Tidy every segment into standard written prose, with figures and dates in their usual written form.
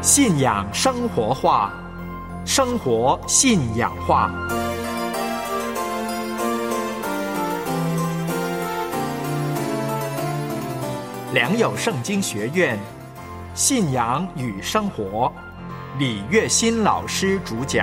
信仰生活化，生活信仰化。良友圣经学院，信仰与生活，李月新老师主讲。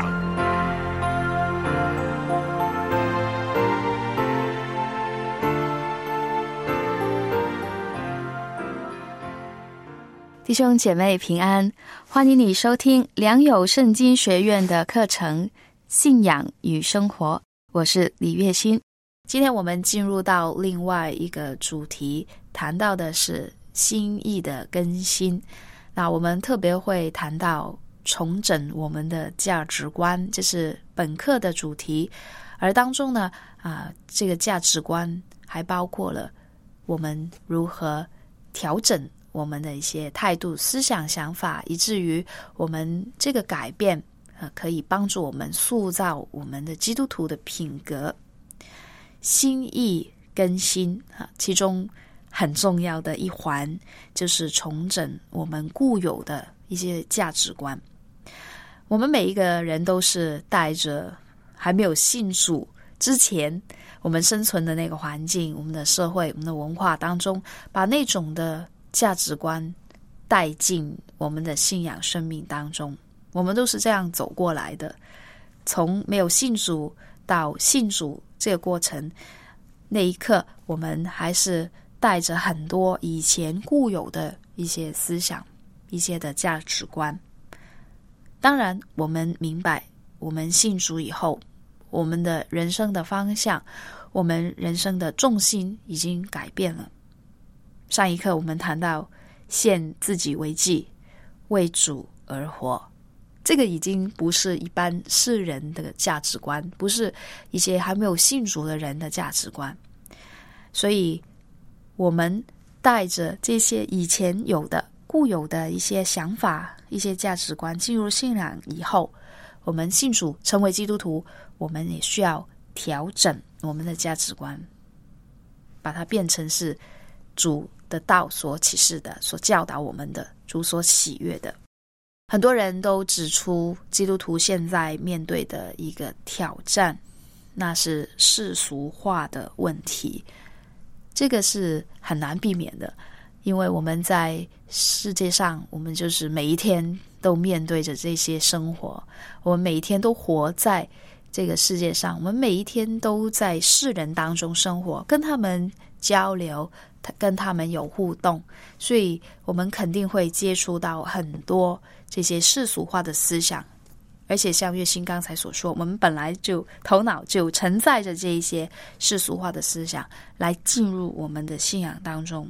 弟兄姐妹平安，欢迎你收听良友圣经学院的课程信仰与生活，我是李月新。今天我们进入到另外一个主题，谈到的是心意的更新。那我们特别会谈到重整我们的价值观，这是本课的主题。而当中呢，这个价值观还包括了我们如何调整我们的一些态度、思想、想法，以至于我们这个改变可以帮助我们塑造我们的基督徒的品格。心意更新其中很重要的一环就是重整我们固有的一些价值观。我们每一个人都是带着还没有信主之前我们生存的那个环境、我们的社会、我们的文化当中，把那种的价值观带进我们的信仰生命当中。我们都是这样走过来的，从没有信主到信主这个过程，那一刻我们还是带着很多以前固有的一些思想、一些的价值观。当然我们明白，我们信主以后，我们的人生的方向，我们人生的重心已经改变了。上一课我们谈到献自己为祭，为主而活，这个已经不是一般世人的价值观，不是一些还没有信主的人的价值观。所以我们带着这些以前有的固有的一些想法、一些价值观进入信仰以后，我们信主成为基督徒，我们也需要调整我们的价值观，把它变成是主的道所启示的，所教导我们的，主所喜悦的。很多人都指出基督徒现在面对的一个挑战，那是世俗化的问题。这个是很难避免的，因为我们在世界上，我们就是每一天都面对着这些生活，我们每一天都活在这个世界上，我们每一天都在世人当中生活，跟他们交流，跟他们有互动，所以我们肯定会接触到很多这些世俗化的思想。而且像月新刚才所说，我们本来就头脑就承载着这一些世俗化的思想来进入我们的信仰当中。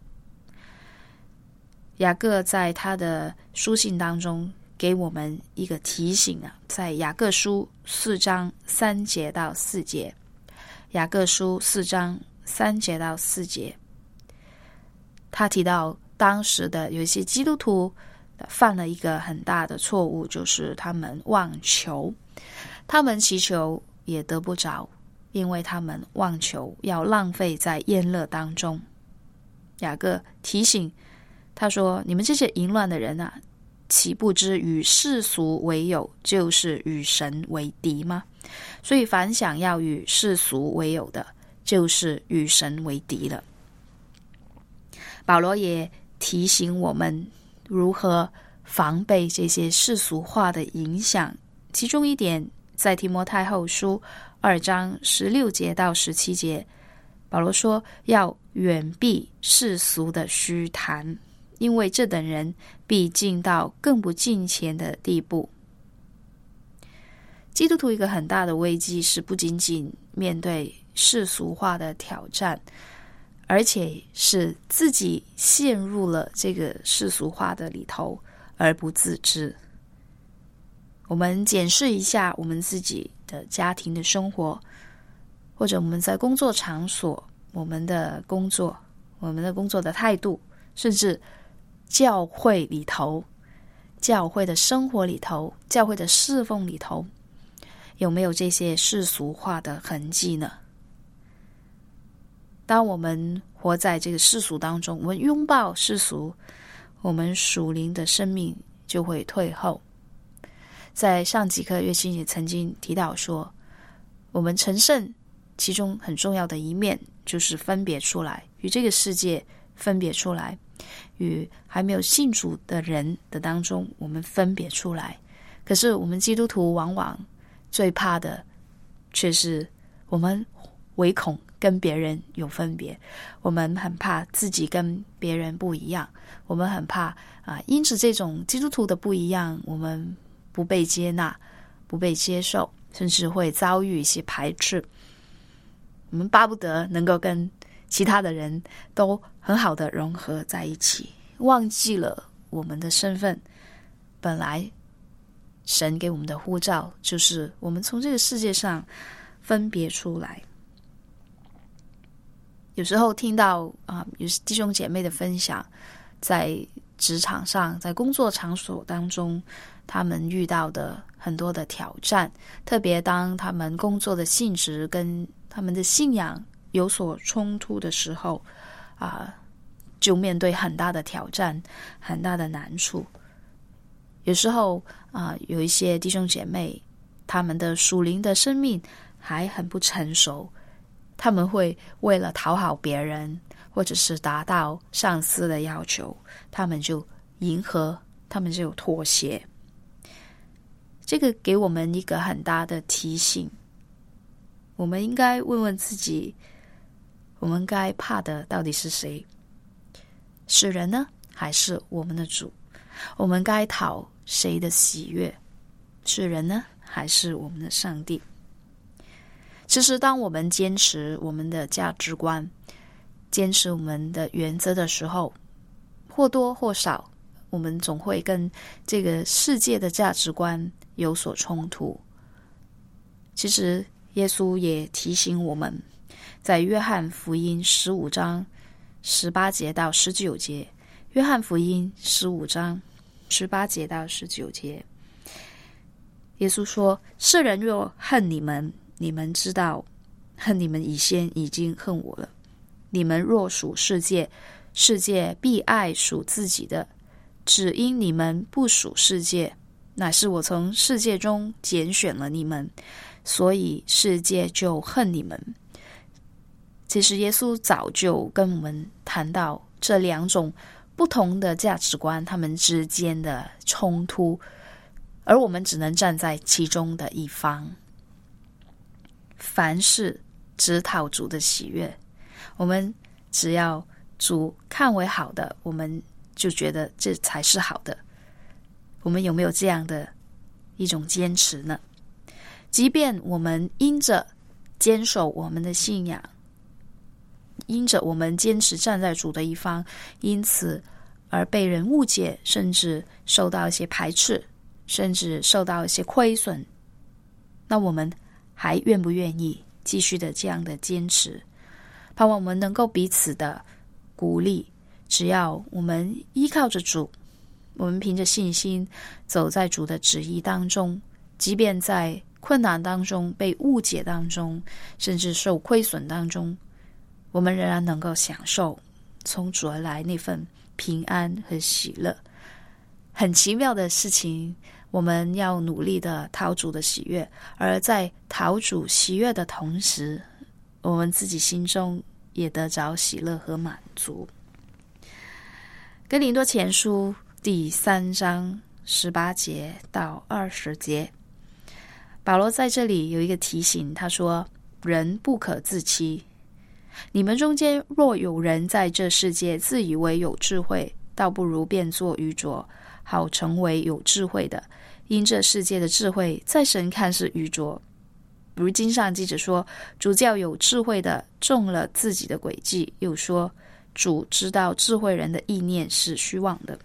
雅各在他的书信当中给我们一个提醒在雅各书4章3节到4节，雅各书4章3节到4节，他提到当时的有一些基督徒犯了一个很大的错误，就是他们妄求，他们祈求也得不着，因为他们妄求要浪费在宴乐当中。雅各提醒他说，你们这些淫乱的人岂不知与世俗为友，就是与神为敌吗？所以凡想要与世俗为友的，就是与神为敌了。保罗也提醒我们如何防备这些世俗化的影响，其中一点在提摩太后书2章16节到17节，保罗说要远避世俗的虚谈，因为这等人必进到更不敬虔的地步。基督徒一个很大的危机是不仅仅面对世俗化的挑战，而且是自己陷入了这个世俗化的里头而不自知。我们检视一下我们自己的家庭的生活，或者我们在工作场所，我们的工作的态度，甚至教会里头，教会的生活里头，教会的侍奉里头，有没有这些世俗化的痕迹呢？当我们活在这个世俗当中，我们拥抱世俗，我们属灵的生命就会退后。在上几课月心也曾经提到说，我们成圣其中很重要的一面就是分别出来，与这个世界分别出来，与还没有信主的人的当中我们分别出来。可是我们基督徒往往最怕的却是我们唯恐跟别人有分别，我们很怕自己跟别人不一样，我们很怕因此这种基督徒的不一样，我们不被接纳，不被接受，甚至会遭遇一些排斥。我们巴不得能够跟其他的人都很好的融合在一起，忘记了我们的身份。本来神给我们的呼召就是我们从这个世界上分别出来。有时候听到有弟兄姐妹的分享，在职场上，在工作场所当中，他们遇到的很多的挑战，特别当他们工作的性质跟他们的信仰有所冲突的时候，就面对很大的挑战，很大的难处。有时候有一些弟兄姐妹，他们的属灵的生命还很不成熟，他们会为了讨好别人，或者是达到上司的要求，他们就迎合，他们就妥协。这个给我们一个很大的提醒，我们应该问问自己，我们该怕的到底是谁？是人呢，还是我们的主？我们该讨谁的喜悦？是人呢，还是我们的上帝？其实当我们坚持我们的价值观，坚持我们的原则的时候，或多或少我们总会跟这个世界的价值观有所冲突。其实耶稣也提醒我们，在约翰福音15章18节到19节，约翰福音15章18节到19节，耶稣说，世人若恨你们，你们知道恨你们以先已经恨我了。你们若属世界，世界必爱属自己的，只因你们不属世界，乃是我从世界中拣选了你们，所以世界就恨你们。其实耶稣早就跟我们谈到这两种不同的价值观，他们之间的冲突，而我们只能站在其中的一方。凡事只讨主的喜悦，我们只要主看为好的，我们就觉得这才是好的。我们有没有这样的一种坚持呢？即便我们因着坚守我们的信仰，因着我们坚持站在主的一方，因此而被人误解，甚至受到一些排斥，甚至受到一些亏损，那我们还愿不愿意继续的这样的坚持？盼望我们能够彼此的鼓励，只要我们依靠着主，我们凭着信心走在主的旨意当中，即便在困难当中，被误解当中，甚至受亏损当中，我们仍然能够享受从主而来那份平安和喜乐。很奇妙的事情，我们要努力的讨主的喜悦，而在讨主喜悦的同时，我们自己心中也得着喜乐和满足。哥林多前书第3章18节到20节，保罗在这里有一个提醒，他说，人不可自欺，你们中间若有人在这世界自以为有智慧，倒不如变作愚拙，好成为有智慧的，因这世界的智慧在神看是愚拙。如经上记着说，主叫有智慧的中了自己的诡计，又说主知道智慧人的意念是虚妄的。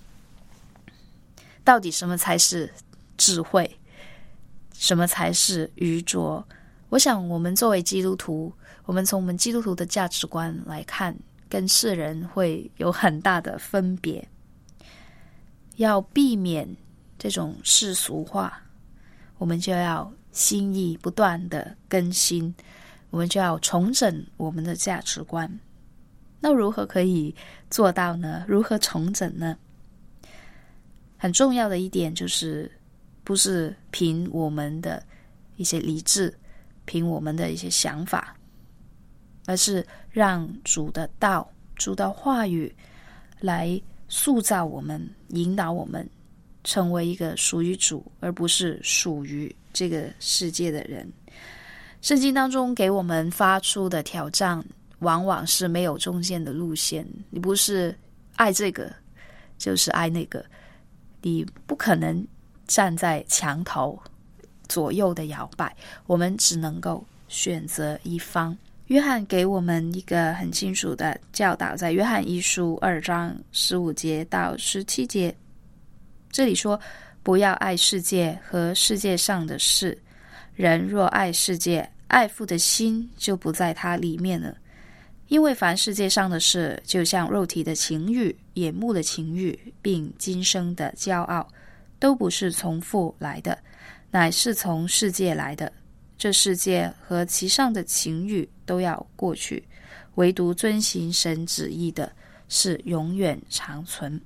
到底什么才是智慧？什么才是愚拙？我想我们作为基督徒，我们从我们基督徒的价值观来看，跟世人会有很大的分别。要避免这种世俗化，我们就要心意不断的更新，我们就要重整我们的价值观。那如何可以做到呢？如何重整呢？ 很重要的一点就是不是凭我们的一些理智，凭我们的一些想法，而是让主的道、主的话语来塑造我们，引导我们成为一个属于主而不是属于这个世界的人。圣经当中给我们发出的挑战往往是没有中间的路线，你不是爱这个就是爱那个，你不可能站在墙头左右的摇摆，我们只能够选择一方。约翰给我们一个很清楚的教导，在约翰一书2章15节到17节，这里说，不要爱世界和世界上的事，人若爱世界，爱父的心就不在他里面了。因为凡世界上的事，就像肉体的情欲、眼目的情欲，并今生的骄傲，都不是从父来的，乃是从世界来的。这世界和其上的情欲都要过去，唯独遵行神旨意的是永远长存。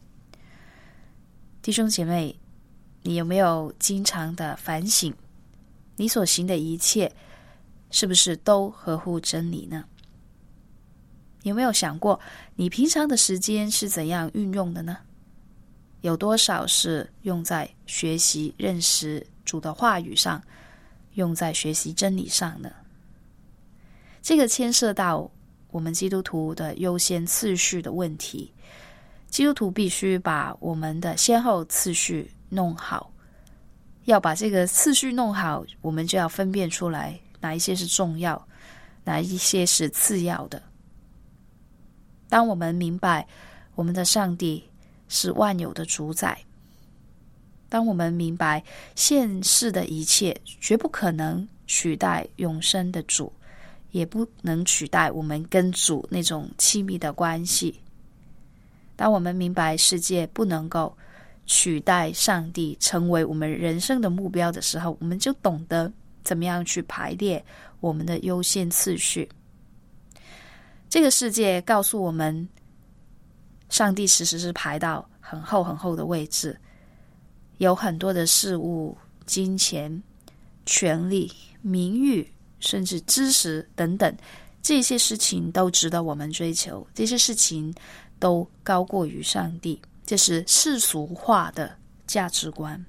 弟兄姐妹，你有没有经常的反省，你所行的一切是不是都合乎真理呢？有没有想过你平常的时间是怎样运用的呢？有多少是用在学习认识主的话语上，用在学习真理上呢？这个牵涉到我们基督徒的优先次序的问题。基督徒必须把我们的先后次序弄好，要把这个次序弄好，我们就要分辨出来哪一些是重要，哪一些是次要的。当我们明白我们的上帝是万有的主宰，当我们明白现世的一切绝不可能取代永生的主，也不能取代我们跟主那种亲密的关系，当我们明白世界不能够取代上帝成为我们人生的目标的时候，我们就懂得怎么样去排列我们的优先次序。这个世界告诉我们，上帝其实是排到很厚很厚的位置，有很多的事物、金钱、权力、名誉，甚至知识等等，这些事情都值得我们追求，这些事情都高过于上帝，这是世俗化的价值观。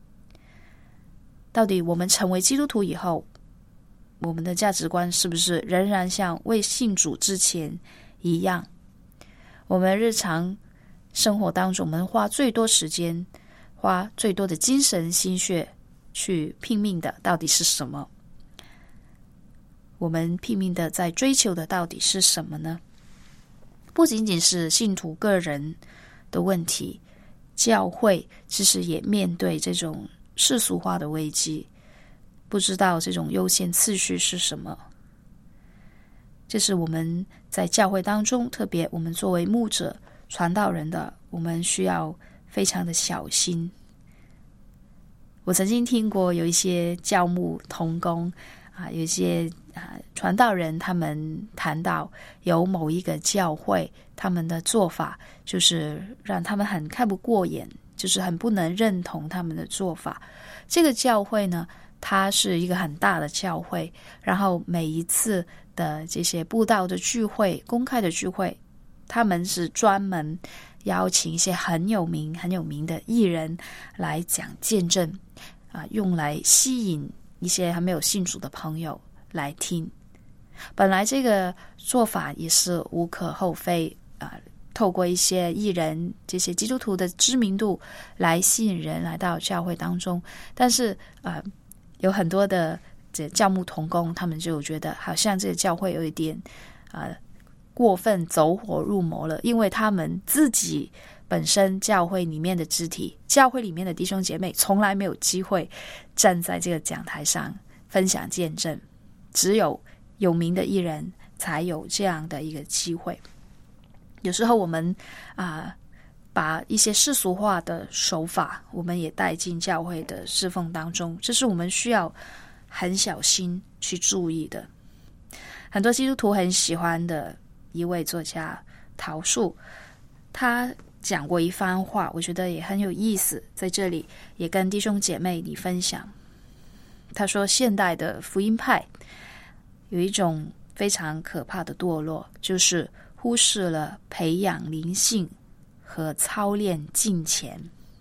到底我们成为基督徒以后，我们的价值观是不是仍然像未信主之前一样？我们日常生活当中，我们花最多时间，花最多的精神心血去拼命的到底是什么？我们拼命的在追求的到底是什么呢？不仅仅是信徒个人的问题，教会其实也面对这种世俗化的危机，不知道这种优先次序是什么。这是我们在教会当中，特别我们作为牧者、传道人的，我们需要非常的小心。我曾经听过有一些教牧同工有一些传道人，他们谈到有某一个教会，他们的做法就是让他们很看不过眼，就是很不能认同他们的做法。这个教会呢，它是一个很大的教会，然后每一次的这些布道的聚会、公开的聚会，他们是专门邀请一些很有名的艺人来讲见证用来吸引一些还没有信主的朋友来听。本来这个做法也是无可厚非透过一些艺人、这些基督徒的知名度来吸引人来到教会当中，但是有很多的这教牧同工，他们就觉得好像这个教会有一点过分走火入魔了，因为他们自己本身教会里面的肢体，教会里面的弟兄姐妹从来没有机会站在这个讲台上分享见证，只有有名的艺人才有这样的一个机会。有时候我们把一些世俗化的手法我们也带进教会的侍奉当中，这是我们需要很小心去注意的。很多基督徒很喜欢的一位作家陶树，他讲过一番话，我觉得也很有意思，在这里也跟弟兄姐妹你分享。他说现代的福音派有一种非常可怕的堕落，就是忽视了培养灵性和操练敬虔。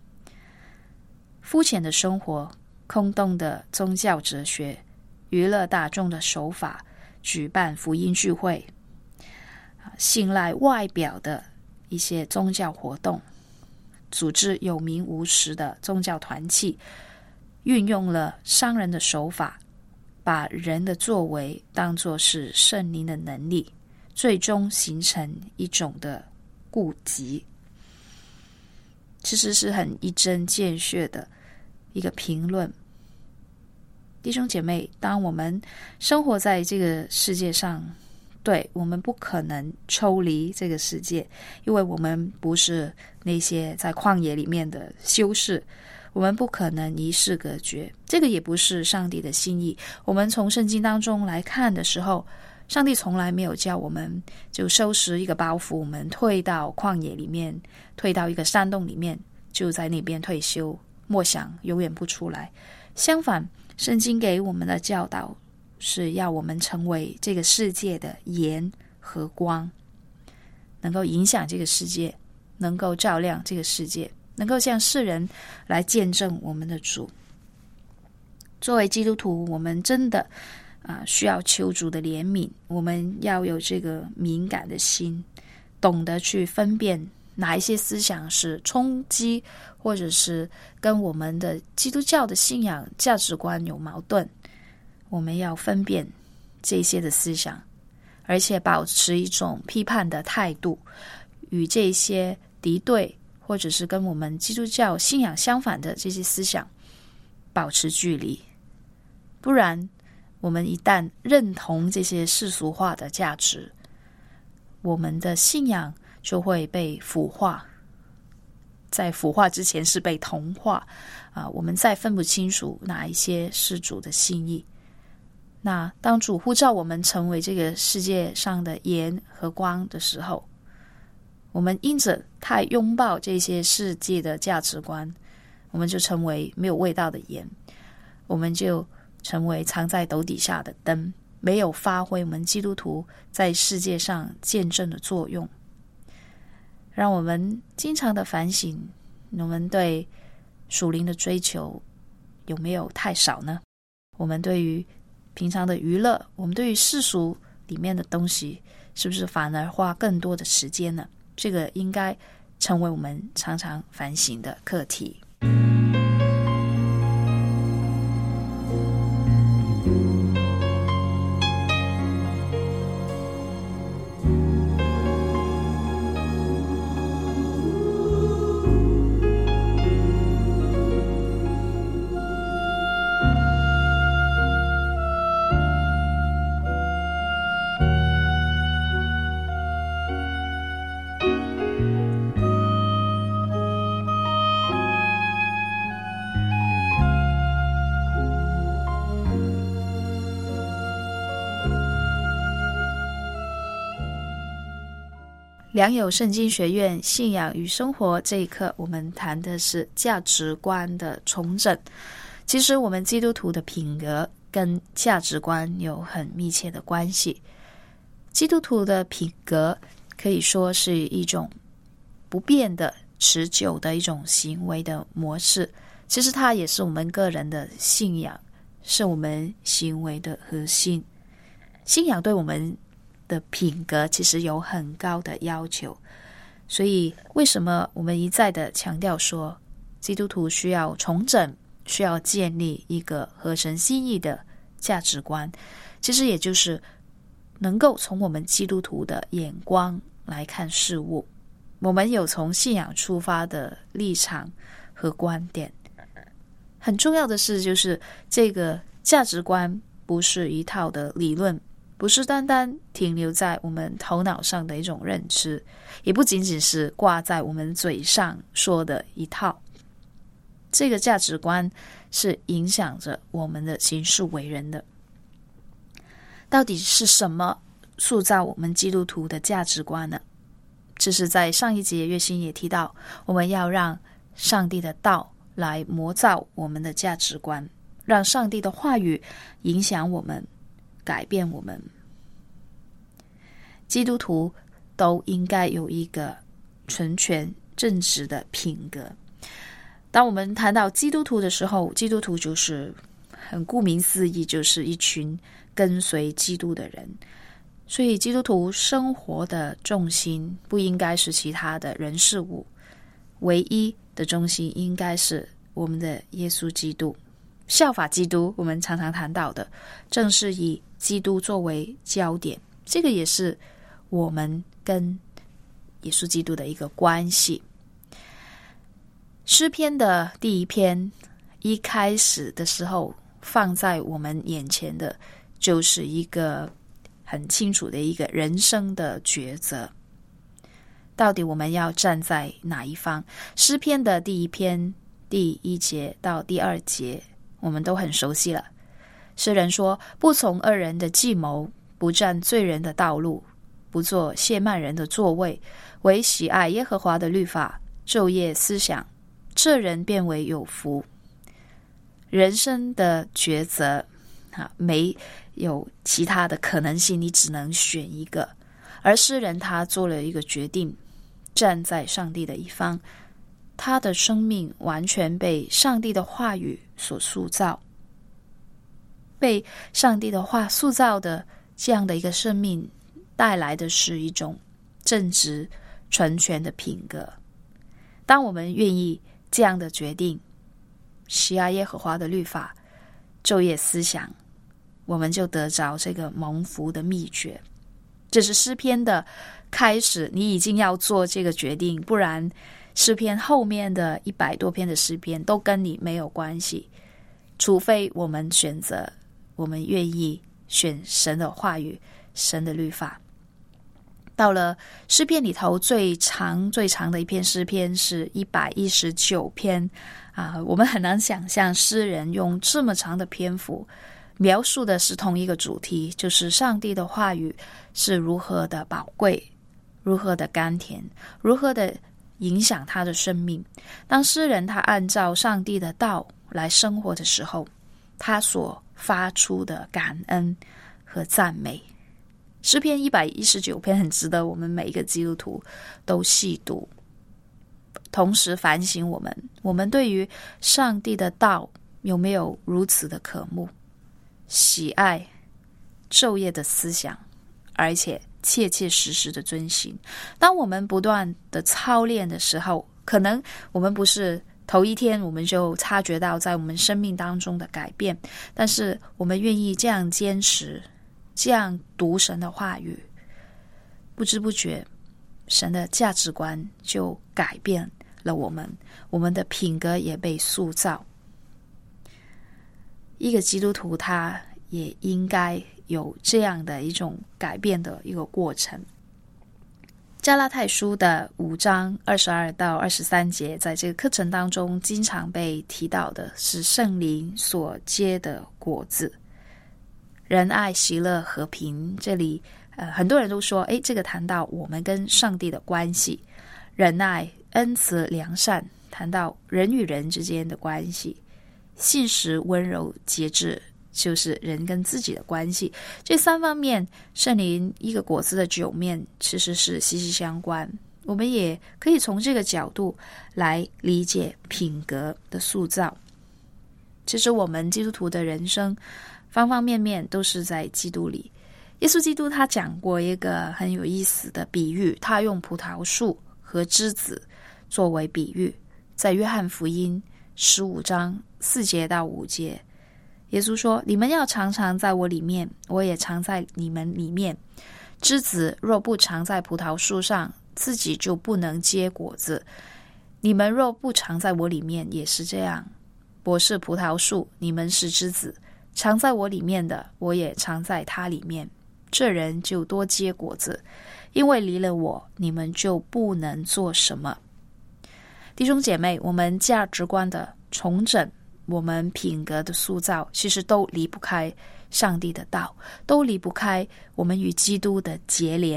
肤浅的生活，空洞的宗教哲学，娱乐大众的手法，举办福音聚会，信赖外表的一些宗教活动，组织有名无实的宗教团契，运用了商人的手法，把人的作为当作是圣灵的能力，最终形成一种的痼疾。其实是很一针见血的一个评论。弟兄姐妹，当我们生活在这个世界上，对，我们不可能抽离这个世界，因为我们不是那些在旷野里面的修士，我们不可能与世隔绝，这个也不是上帝的心意。我们从圣经当中来看的时候，上帝从来没有叫我们就收拾一个包袱，我们退到旷野里面，退到一个山洞里面，就在那边退休，默想永远不出来。相反，圣经给我们的教导是要我们成为这个世界的盐和光，能够影响这个世界，能够照亮这个世界，能够向世人来见证我们的主。作为基督徒，我们真的需要求主的怜悯，我们要有这个敏感的心，懂得去分辨哪一些思想是冲击，或者是跟我们的基督教的信仰价值观有矛盾。我们要分辨这些的思想，而且保持一种批判的态度，与这些敌对或者是跟我们基督教信仰相反的这些思想保持距离。不然我们一旦认同这些世俗化的价值，我们的信仰就会被腐化，在腐化之前是被同化我们再分不清楚哪一些是主的心意。那当主呼召我们成为这个世界上的盐和光的时候，我们因着太拥抱这些世界的价值观，我们就成为没有味道的盐，我们就成为藏在斗底下的灯，没有发挥我们基督徒在世界上见证的作用。让我们经常的反省，我们对属灵的追求有没有太少呢？我们对于平常的娱乐，我们对于世俗里面的东西，是不是反而花更多的时间呢？这个应该成为我们常常反省的课题。良友圣经学院信仰与生活这一课，我们谈的是价值观的重整。其实我们基督徒的品格跟价值观有很密切的关系。基督徒的品格可以说是一种不变的持久的一种行为的模式，其实它也是我们个人的信仰，是我们行为的核心。信仰对我们的品格其实有很高的要求，所以为什么我们一再的强调说基督徒需要重整，需要建立一个合神心意的价值观，其实也就是能够从我们基督徒的眼光来看事物，我们有从信仰出发的立场和观点。很重要的是，就是这个价值观不是一套的理论，不是单单停留在我们头脑上的一种认知，也不仅仅是挂在我们嘴上说的一套。这个价值观是影响着我们的行事为人的。到底是什么塑造我们基督徒的价值观呢？ 这是在上一节月心也提到，我们要让上帝的道来磨造我们的价值观，让上帝的话语影响我们，改变我们。基督徒都应该有一个纯全正直的品格。当我们谈到基督徒的时候，基督徒就是很顾名思义，就是一群跟随基督的人。所以基督徒生活的重心不应该是其他的人事物，唯一的中心应该是我们的耶稣基督。效法基督，我们常常谈到的正是以基督作为焦点，这个也是我们跟耶稣基督的一个关系。诗篇的第一篇一开始的时候放在我们眼前的就是一个很清楚的一个人生的抉择，到底我们要站在哪一方？诗篇的第一篇第1节到第2节我们都很熟悉了。诗人说，不从恶人的计谋，不站罪人的道路，不坐亵慢人的座位，唯喜爱耶和华的律法，昼夜思想，这人便为有福。人生的抉择没有其他的可能性，你只能选一个。而诗人他做了一个决定，站在上帝的一方，他的生命完全被上帝的话语所塑造，被上帝的话塑造的这样的一个生命带来的是一种正直纯全的品格。当我们愿意这样的决定，喜爱耶和华的律法，昼夜思想，我们就得着这个蒙福的秘诀。这是诗篇的开始，你已经要做这个决定，不然诗篇后面的100多篇的诗篇都跟你没有关系，除非我们选择，我们愿意选神的话语，神的律法。到了诗篇里头最长的一篇诗篇是119篇我们很难想象诗人用这么长的篇幅描述的是同一个主题，就是上帝的话语是如何的宝贵，如何的甘甜，如何的影响他的生命。当诗人他按照上帝的道来生活的时候，他所发出的感恩和赞美。诗篇119篇很值得我们每一个基督徒都细读，同时反省我们对于上帝的道有没有如此的渴慕、喜爱、昼夜的思想，而且切切实实的遵行。当我们不断的操练的时候，可能我们不是头一天我们就察觉到在我们生命当中的改变，但是我们愿意这样坚持，这样读神的话语，不知不觉神的价值观就改变了我们的品格也被塑造。一个基督徒他也应该有这样的一种改变的一个过程。加拉太书的5章22到23节，在这个课程当中经常被提到的是圣灵所结的果子，仁爱、喜乐、和平。这里很多人都说这个谈到我们跟上帝的关系。仁爱、恩慈、良善，谈到人与人之间的关系。信实、温柔、节制，就是人跟自己的关系。这3方面，圣灵一个果子的9面其实是息息相关。我们也可以从这个角度来理解品格的塑造。其实我们基督徒的人生方方面面都是在基督里。耶稣基督他讲过一个很有意思的比喻，他用葡萄树和枝子作为比喻。在约翰福音15章4节到5节，耶稣说，你们要常常在我里面，我也常在你们里面。枝子若不常在葡萄树上，自己就不能结果子。你们若不常在我里面，也是这样。我是葡萄树，你们是枝子，常在我里面的，我也常在他里面。这人就多结果子，因为离了我，你们就不能做什么。弟兄姐妹，我们价值观的重整，我们品格的塑造，其实都离不开上帝的道，都离不开我们与基督的结连。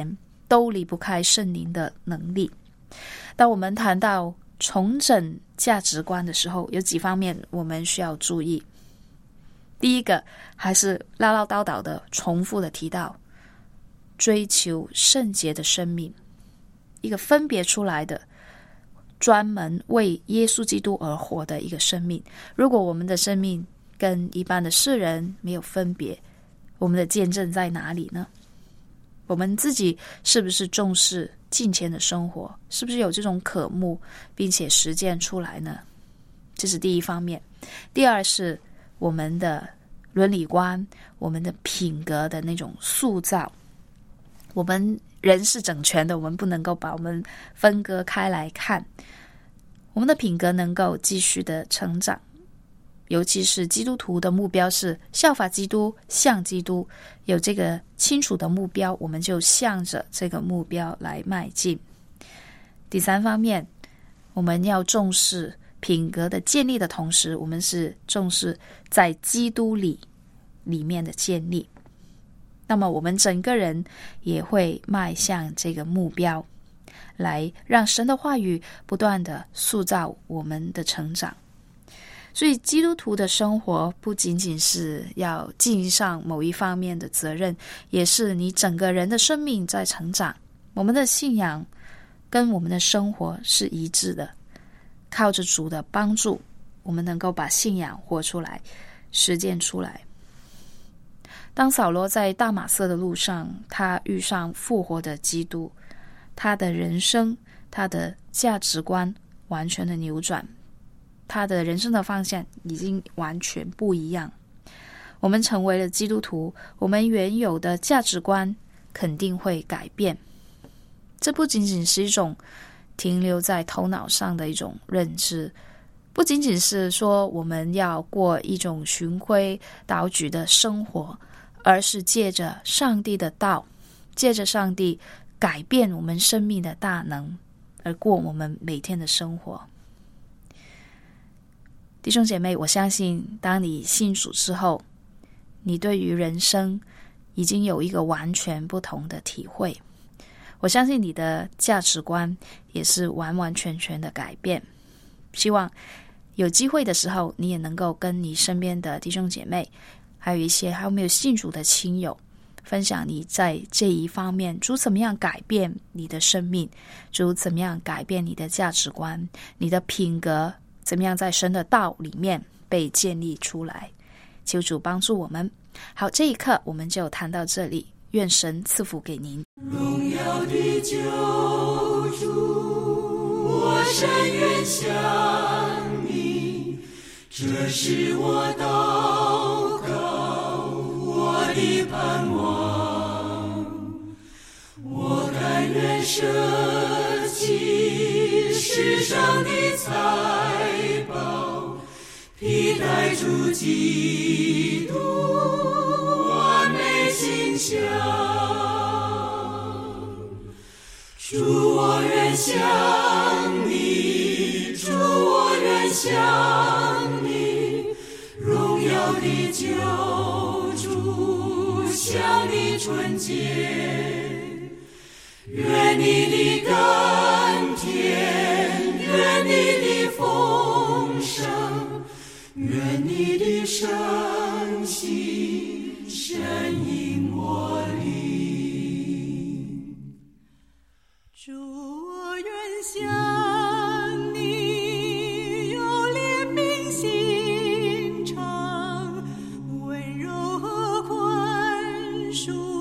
都离不开圣灵的能力。当我们谈到重整价值观的时候，有几方面我们需要注意。第一个，还是唠唠叨叨的重复的提到追求圣洁的生命，一个分别出来的专门为耶稣基督而活的一个生命。如果我们的生命跟一般的世人没有分别，我们的见证在哪里呢？我们自己是不是重视敬虔的生活？是不是有这种渴慕并且实践出来呢？这是第一方面。第二是我们的伦理观，我们的品格的那种塑造。我们人是整全的，我们不能够把我们分割开来看。我们的品格能够继续的成长，尤其是基督徒的目标是效法基督，像基督，有这个清楚的目标，我们就向着这个目标来迈进。第三方面，我们要重视品格的建立的同时，我们是重视在基督里面的建立。那么我们整个人也会迈向这个目标，来让神的话语不断的塑造我们的成长。所以基督徒的生活不仅仅是要尽上某一方面的责任，也是你整个人的生命在成长。我们的信仰跟我们的生活是一致的，靠着主的帮助，我们能够把信仰活出来，实践出来。当扫罗在大马色的路上，他遇上复活的基督，他的人生，他的价值观完全的扭转，他的人生的方向已经完全不一样。我们成为了基督徒，我们原有的价值观肯定会改变。这不仅仅是一种停留在头脑上的一种认知，不仅仅是说我们要过一种循规蹈矩的生活，而是借着上帝的道，借着上帝改变我们生命的大能，而过我们每天的生活。弟兄姐妹，我相信当你信主之后，你对于人生已经有一个完全不同的体会。我相信你的价值观也是完完全全的改变。希望有机会的时候，你也能够跟你身边的弟兄姐妹，还有一些还没有信主的亲友，分享你在这一方面主怎么样改变你的生命，主怎么样改变你的价值观，你的品格怎么样在神的道里面被建立出来。求主帮助我们。好，这一刻我们就谈到这里，愿神赐福给您。 荣耀的救主，我深愿向你，这是我祷告，我的盼望。我甘愿舍弃世上的财宝，替代主基督完美形象。主，我愿向你，主，我愿向你，荣耀的救主，向你纯洁。愿你的甘甜，愿你的丰盛，愿你的圣心深引我灵。主，我愿向你有怜悯心肠，温柔和宽恕。